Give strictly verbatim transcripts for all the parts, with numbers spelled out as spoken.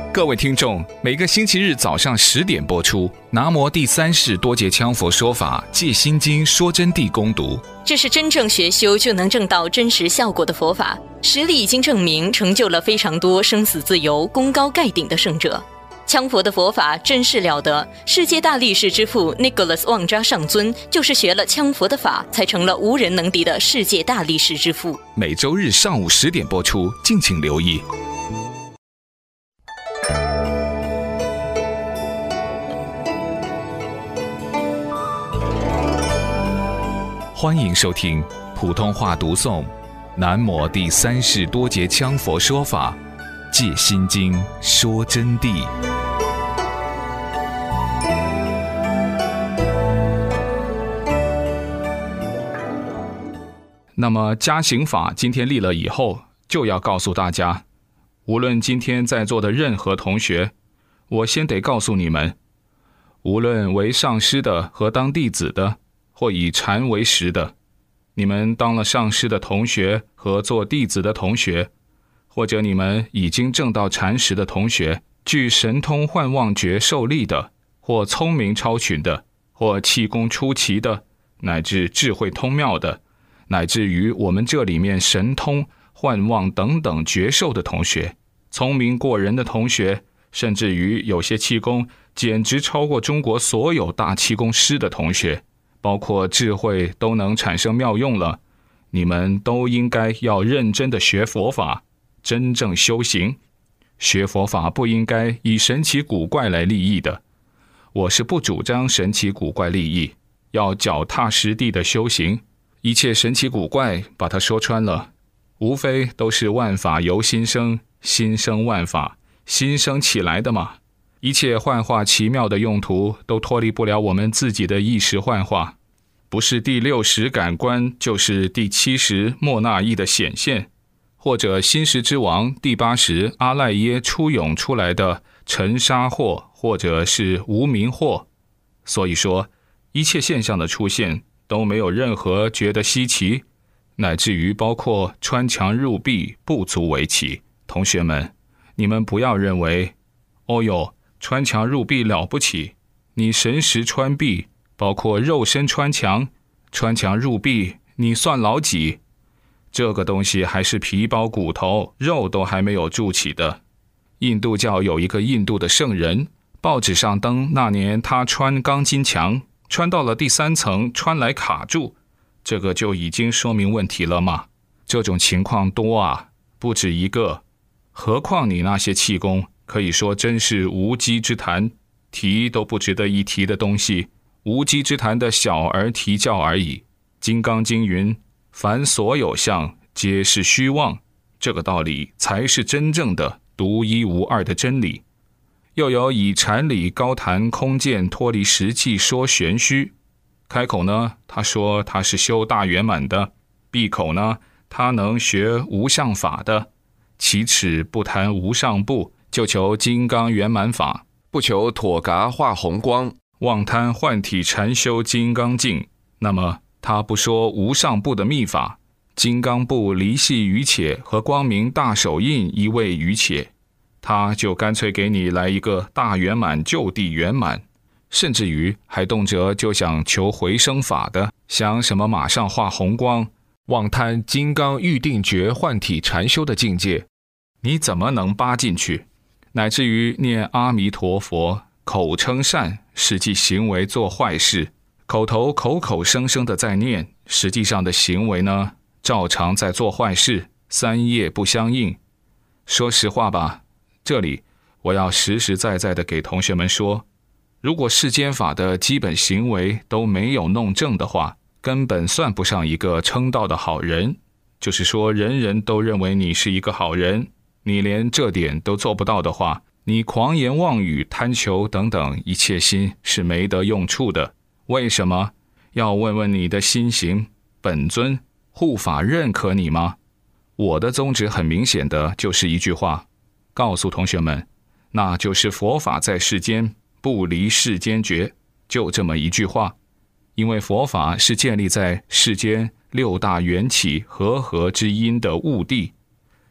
各位听众，每个星期日早上十点播出，南摩第三世多杰羌佛说法戒心经说真谛攻读。 这是真正学修就能证到真实效果的佛法，实力已经证明，成就了非常多生死自由、功高盖顶的圣者。羌佛的佛法真是了得，世界大力士之父 Nicholas 旺扎上尊就是学了羌佛的法，才成了无人能敌的世界大力士之父。 每周日上午十点播出，敬请留意。欢迎收听普通话读诵南摩第三世多杰羌佛说法戒心经说真谛。那么加行法今天立了以后，就要告诉大家，无论今天在座的任何同学，我先得告诉你们，无论为上师的和当弟子的，或以禅为食的，你们当了上师的同学和做弟子的同学，或者你们已经证到禅实的同学，具神通幻妄觉受力的，或聪明超群的，或气功出奇的，乃至智慧通妙的，乃至于我们这里面神通幻妄等等觉受的同学，聪明过人的同学，甚至于有些气功简直超过中国所有大气功师的同学，包括智慧都能产生妙用了，你们都应该要认真的学佛法，真正修行。学佛法不应该以神奇古怪来利益的，我是不主张神奇古怪利益，要脚踏实地的修行。一切神奇古怪把它说穿了，无非都是万法由心生，心生万法，心生起来的嘛。一切幻化奇妙的用途都脱离不了我们自己的意识幻化，不是第六识感官，就是第七识莫那意的显现，或者心识之王第八识阿赖耶出涌出来的尘沙惑，或者是无明惑。所以说一切现象的出现都没有任何觉得稀奇，乃至于包括穿墙入壁不足为奇。同学们，你们不要认为哦哟穿墙入壁了不起，你神识穿壁，包括肉身穿墙，穿墙入壁你算老几？这个东西还是皮包骨头，肉都还没有筑起的。印度教有一个印度的圣人，报纸上登那年他穿钢筋墙，穿到了第三层，穿来卡住，这个就已经说明问题了嘛。这种情况多啊，不止一个。何况你那些气功，可以说真是无稽之谈，提都不值得一提的东西，无稽之谈的小儿啼叫而已。金刚经云，凡所有相皆是虚妄，这个道理才是真正的独一无二的真理。又有以禅理高谈空见，脱离实际说玄虚。开口呢，他说他是修大圆满的；闭口呢，他能学无相法的。其齿不谈无上部，就求金刚圆满法，不求妥嘎化红光，妄贪幻体禅修金刚境。那么他不说无上部的密法，金刚部离系于且和光明大手印一位于且，他就干脆给你来一个大圆满就地圆满，甚至于还动辄就想求回生法的，想什么马上化红光，妄贪金刚预定觉幻体禅修的境界，你怎么能扒进去？乃至于念阿弥陀佛，口称善，实际行为做坏事，口头口口声声的在念，实际上的行为呢，照常在做坏事，三业不相应。说实话吧，这里我要实实在在的给同学们说，如果世间法的基本行为都没有弄正的话，根本算不上一个称道的好人。就是说人人都认为你是一个好人，你连这点都做不到的话，你狂言妄语贪求等等一切心是没得用处的。为什么？要问问你的心行，本尊护法认可你吗？我的宗旨很明显的就是一句话，告诉同学们，那就是佛法在世间，不离世间觉，就这么一句话。因为佛法是建立在世间六大缘起和合之因的悟地，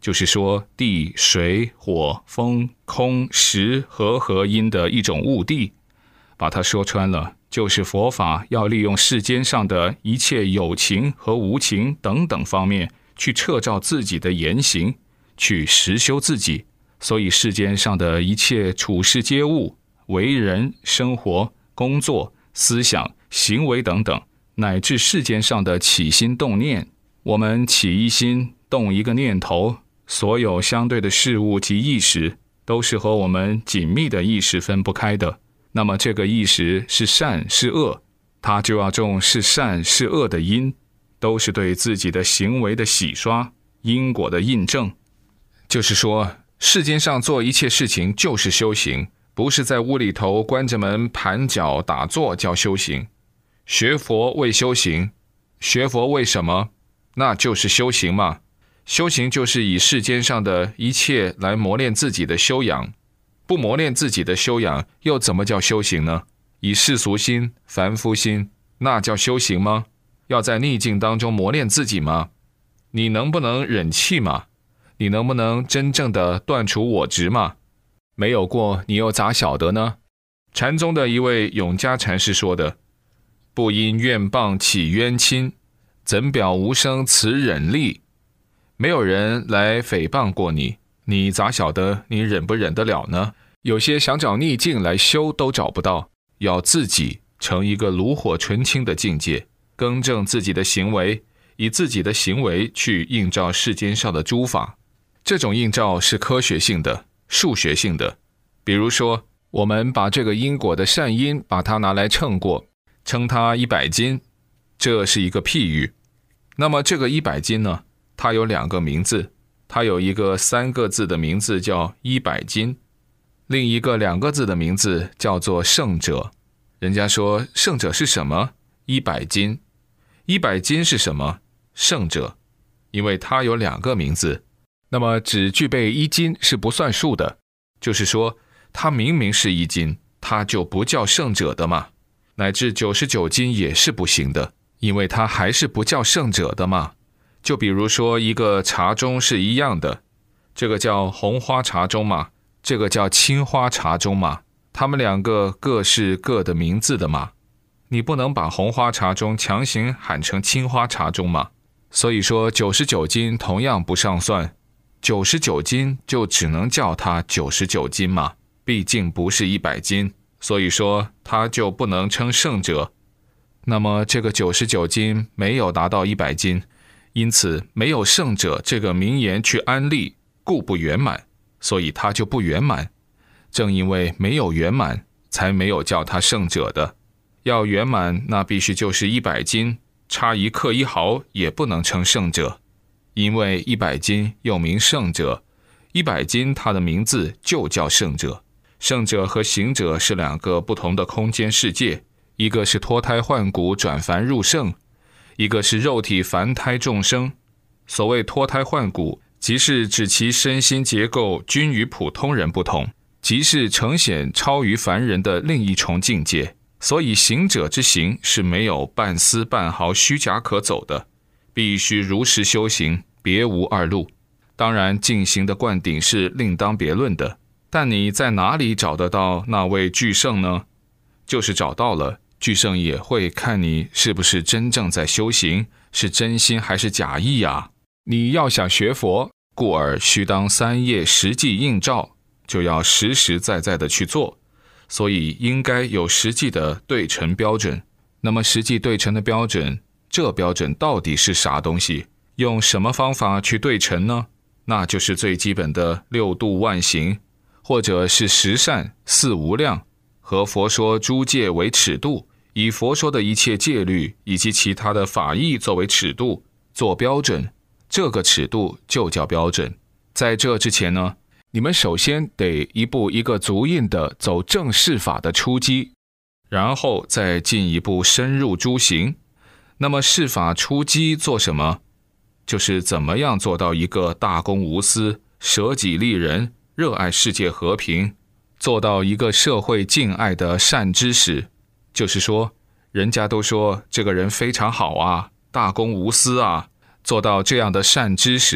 就是说地、水、火、风、空、识、和合音的一种物地。把它说穿了，就是佛法要利用世间上的一切有情和无情等等方面去彻照自己的言行，去实修自己。所以世间上的一切处世皆物，为人、生活、工作、思想、行为等等，乃至世间上的起心动念，我们起一心，动一个念头，所有相对的事物及意识，都是和我们紧密的意识分不开的。那么这个意识是善是恶，它就要种是善是恶的因，都是对自己的行为的洗刷，因果的印证。就是说，世间上做一切事情就是修行，不是在屋里头关着门盘脚打坐叫修行。学佛为修行，学佛为什么？那就是修行嘛。修行就是以世间上的一切来磨练自己的修养，不磨练自己的修养，又怎么叫修行呢？以世俗心、凡夫心，那叫修行吗？要在逆境当中磨练自己吗？你能不能忍气吗？你能不能真正的断除我执吗？没有过，你又咋晓得呢？禅宗的一位永嘉禅师说的，不因怨谤起冤亲，怎表无生此忍力。没有人来诽谤过你，你咋晓得你忍不忍得了呢？有些想找逆境来修都找不到，要自己成一个炉火纯青的境界，更正自己的行为，以自己的行为去映照世间上的诸法。这种映照是科学性的、数学性的。比如说，我们把这个因果的善因把它拿来称过，称它一百斤，这是一个譬喻。那么这个一百斤呢，它有两个名字，它有一个三个字的名字叫一百斤，另一个两个字的名字叫做圣者。人家说圣者是什么？一百斤。一百斤是什么？圣者。因为它有两个名字，那么只具备一斤是不算数的，就是说它明明是一斤，它就不叫圣者的嘛。乃至九十九斤也是不行的，因为它还是不叫圣者的嘛。就比如说一个茶盅是一样的，这个叫红花茶盅嘛，这个叫青花茶盅嘛，他们两个各是各的名字的嘛，你不能把红花茶盅强行喊成青花茶盅嘛。所以说九十九斤同样不上算，九十九斤就只能叫它九十九斤嘛，毕竟不是一百斤，所以说它就不能称圣者。那么这个九十九斤没有达到一百斤，因此没有圣者这个名言去安立，故不圆满，所以它就不圆满。正因为没有圆满，才没有叫它圣者的。要圆满，那必须就是一百斤，差一克一毫也不能称圣者。因为一百斤又名圣者，一百斤它的名字就叫圣者。圣者和行者是两个不同的空间世界，一个是脱胎换骨转凡入圣，一个是肉体凡胎众生。所谓脱胎换骨，即是指其身心结构均与普通人不同，即是呈现超于凡人的另一重境界。所以行者之行是没有半丝半毫虚假可走的，必须如实修行，别无二路。当然进行的灌顶是另当别论的，但你在哪里找得到那位巨圣呢？就是找到了，巨圣也会看你是不是真正在修行，是真心还是假意啊。你要想学佛，故而须当三业实际映照，就要实实在在的去做，所以应该有实际的对称标准。那么实际对称的标准，这标准到底是啥东西？用什么方法去对称呢？那就是最基本的六度万行，或者是十善四无量，和佛说诸戒为尺度，以佛说的一切戒律以及其他的法义作为尺度做标准，这个尺度就叫标准。在这之前呢，你们首先得一步一个足印的走正释法的初基，然后再进一步深入诸行。那么释法初基做什么？就是怎么样做到一个大公无私、舍己利人、热爱世界和平，做到一个社会敬爱的善知识。就是说，人家都说这个人非常好啊，大公无私啊，做到这样的善知识，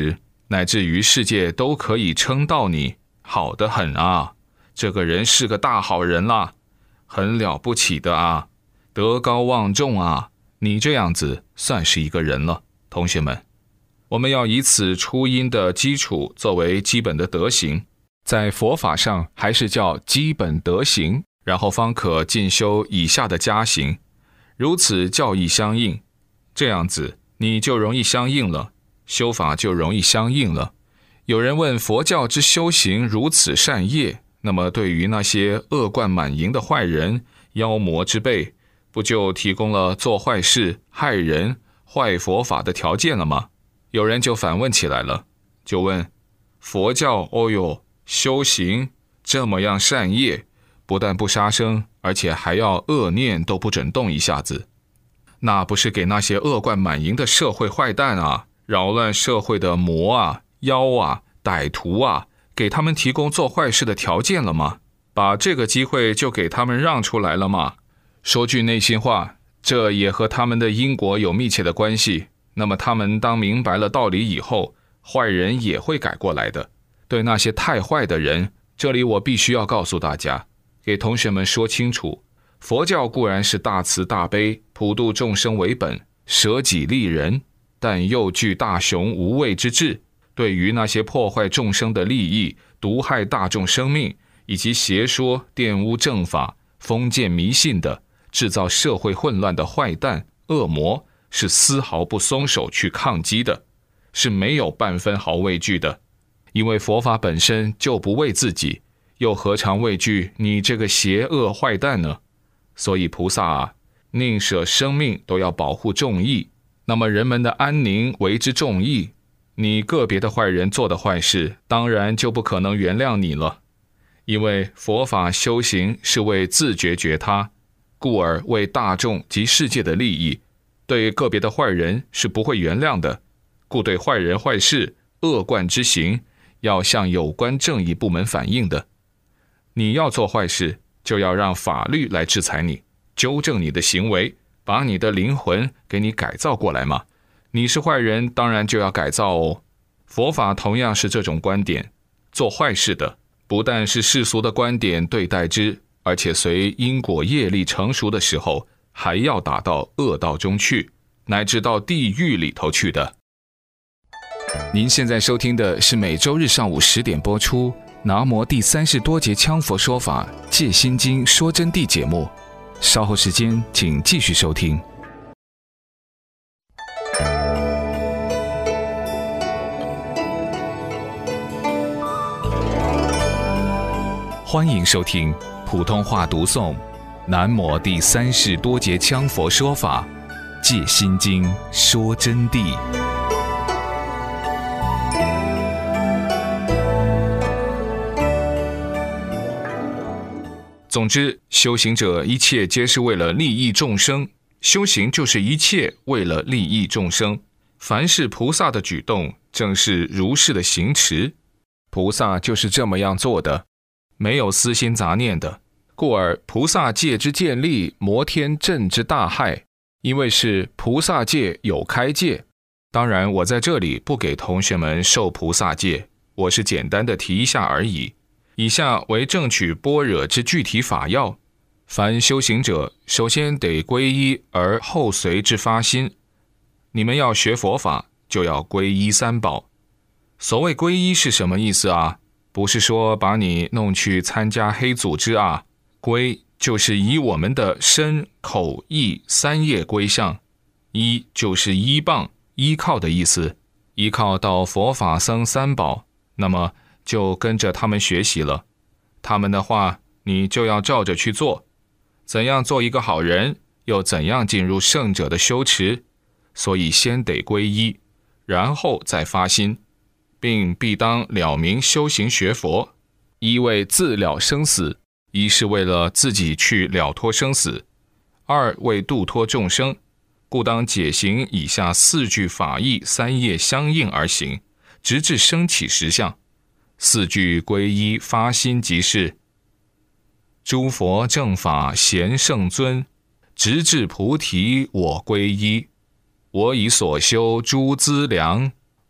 乃至于世界都可以称道你，好得很啊，这个人是个大好人啦，很了不起的啊，德高望重啊，你这样子算是一个人了。同学们，我们要以此初音的基础作为基本的德行，在佛法上还是叫基本德行，然后方可进修以下的加行，如此教义相应，这样子你就容易相应了，修法就容易相应了。有人问，佛教之修行如此善业，那么对于那些恶贯满盈的坏人、妖魔之辈，不就提供了做坏事、害人、坏佛法的条件了吗？有人就反问起来了，就问，佛教哦哟，修行这么样善业，不但不杀生，而且还要恶念都不准动一下子，那不是给那些恶贯满盈的社会坏蛋啊，扰乱社会的魔啊、妖啊、歹徒啊，给他们提供做坏事的条件了吗？把这个机会就给他们让出来了吗？说句内心话，这也和他们的因果有密切的关系。那么他们当明白了道理以后，坏人也会改过来的。对那些太坏的人，这里我必须要告诉大家，给同学们说清楚，佛教固然是大慈大悲、普度众生为本，舍己利人，但又具大雄无畏之志，对于那些破坏众生的利益、毒害大众生命，以及邪说、玷污正法、封建迷信的、制造社会混乱的坏蛋、恶魔，是丝毫不松手去抗击的，是没有半分毫畏惧的。因为佛法本身就不为自己，又何尝畏惧你这个邪恶坏蛋呢？所以菩萨啊，宁舍生命都要保护众义，那么人们的安宁为之重义，你个别的坏人做的坏事，当然就不可能原谅你了。因为佛法修行是为自觉觉他，故而为大众及世界的利益，对个别的坏人是不会原谅的，故对坏人坏事、恶贯之行，要向有关正义部门反映的。你要做坏事，就要让法律来制裁你，纠正你的行为，把你的灵魂给你改造过来嘛。你是坏人，当然就要改造哦。佛法同样是这种观点，做坏事的不但是世俗的观点对待之，而且随因果业力成熟的时候，还要打到恶道中去，乃至到地狱里头去的。您现在收听的是每周日上午十点播出南无第三世多杰羌佛说法戒心经说真谛节目，稍后时间请继续收听。欢迎收听普通话读诵南无第三世多杰羌佛说法戒心经说真谛。总之，修行者一切皆是为了利益众生，修行就是一切为了利益众生。凡是菩萨的举动，正是如是的行持。菩萨就是这么样做的，没有私心杂念的，故而菩萨戒之建立，摩天阵之大害，因为是菩萨戒有开戒。当然，我在这里不给同学们受菩萨戒，我是简单的提一下而已。以下为正取般若之具体法要。凡修行者，首先得皈依而后随之发心。你们要学佛法，就要皈依三宝。所谓皈依是什么意思啊？不是说把你弄去参加黑组织啊，皈就是以我们的身口意三业归向，依就是依傍依靠的意思，依靠到佛法僧三宝，那么就跟着他们学习了，他们的话你就要照着去做。怎样做一个好人，又怎样进入圣者的修持，所以先得皈依，然后再发心，并必当了明修行学佛。一为自了生死，一是为了自己去了脱生死；二为度脱众生，故当解行以下四句法义三业相应而行，直至升起实相。四句皈依发心即是：诸佛正法贤圣尊，直至菩提我皈依。我以所修诸资粮，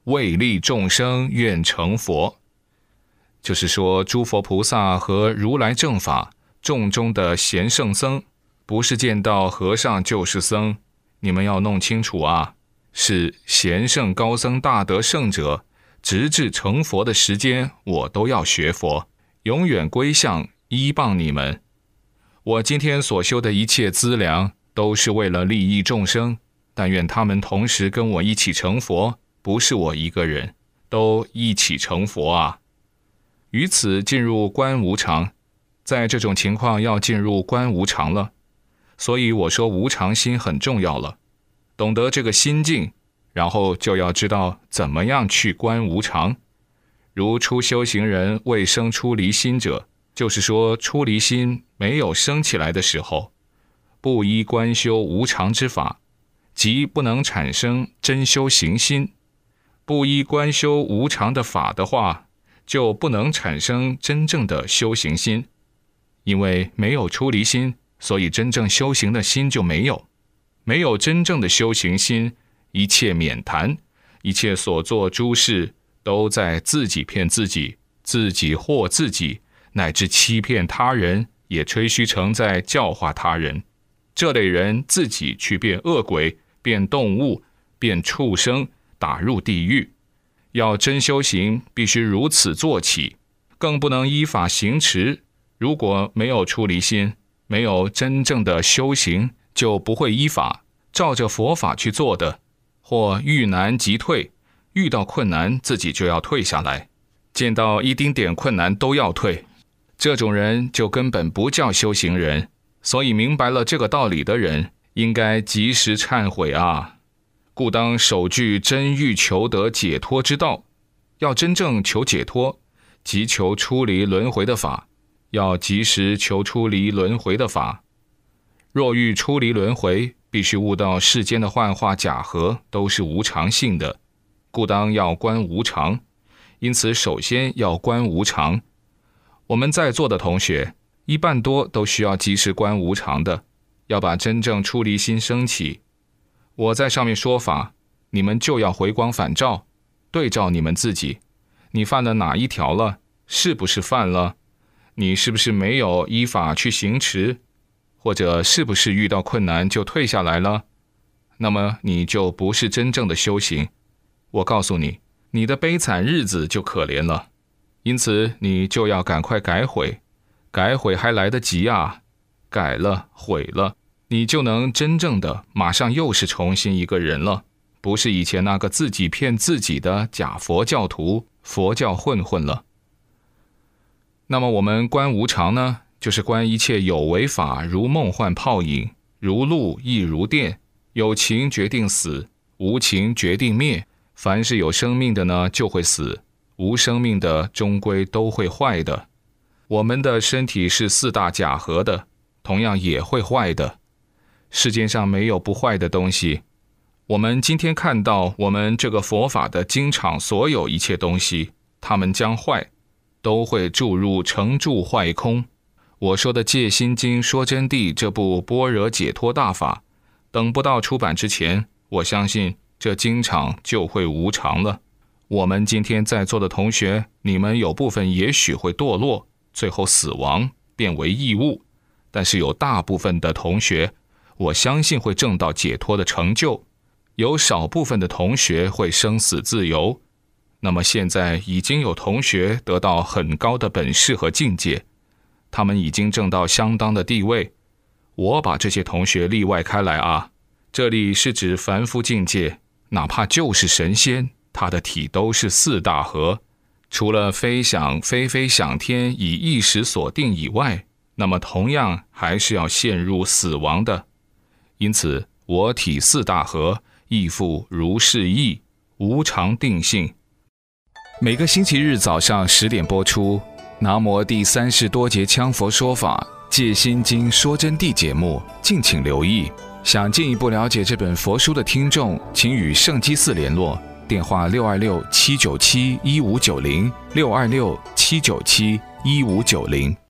为利众生，愿成佛。就是说，诸佛菩萨和如来正法众中的贤圣僧，不是见到和尚就是僧，你们要弄清楚啊，是贤圣高僧大德圣者，直至成佛的时间，我都要学佛，永远归向依傍你们。我今天所修的一切资粮，都是为了利益众生，但愿他们同时跟我一起成佛，不是我一个人，都一起成佛啊。于此进入观无常，在这种情况要进入观无常了，所以我说无常心很重要了。懂得这个心境，然后就要知道怎么样去观无常。如初修行人未生出离心者，就是说出离心没有生起来的时候，不依观修无常之法，即不能产生真修行心。不依观修无常的法的话，就不能产生真正的修行心。因为没有出离心，所以真正修行的心就没有。没有真正的修行心，一切免谈，一切所做诸事都在自己骗自己，自己惑自己，乃至欺骗他人，也吹嘘成在教化他人。这类人自己去变恶鬼，变动物，变畜生，打入地狱。要真修行，必须如此做起，更不能依法行持。如果没有出离心，没有真正的修行，就不会依法照着佛法去做的，或遇难即退，遇到困难自己就要退下来，见到一丁点困难都要退，这种人就根本不叫修行人。所以明白了这个道理的人，应该及时忏悔啊。故当首句真欲求得解脱之道，要真正求解脱，即求出离轮回的法，要及时求出离轮回的法。若欲出离轮回，必须悟到世间的幻化假合都是无常性的，故当要观无常。因此首先要观无常。我们在座的同学一半多都需要及时观无常的，要把真正出离心升起。我在上面说法，你们就要回光返照，对照你们自己，你犯了哪一条了？是不是犯了？你是不是没有依法去行持？或者是不是遇到困难就退下来了？那么你就不是真正的修行。我告诉你，你的悲惨日子就可怜了。因此你就要赶快改悔，改悔还来得及啊！改了悔了，你就能真正的马上又是重新一个人了，不是以前那个自己骗自己的假佛教徒、佛教混混了。那么我们观无常呢，就是观一切有为法如梦幻泡影，如露亦如电，有情决定死，无情决定灭。凡是有生命的呢，就会死；无生命的终归都会坏的。我们的身体是四大假合的，同样也会坏的。世界上没有不坏的东西。我们今天看到我们这个佛法的经场所有一切东西，它们将坏，都会注入成住坏空。我说的《戒心经说真谛》这部般若解脱大法，等不到出版之前，我相信这经场就会无常了。我们今天在座的同学，你们有部分也许会堕落，最后死亡，变为异物，但是有大部分的同学，我相信会证到解脱的成就，有少部分的同学会生死自由。那么现在已经有同学得到很高的本事和境界，他们已经证到相当的地位。我把这些同学例外开来啊，这里是指凡夫境界，哪怕就是神仙，他的体都是四大合，除了非想非非想天以意识所定以外，那么同样还是要陷入死亡的。因此我体四大合，亦复如是意，无常定性。每个星期日早上十点播出南无第三世多杰羌佛说法戒心经说真谛节目，敬请留意。想进一步了解这本佛书的听众，请与圣基寺联络，电话六二六七九七一五九零 六二六七九七一五九零。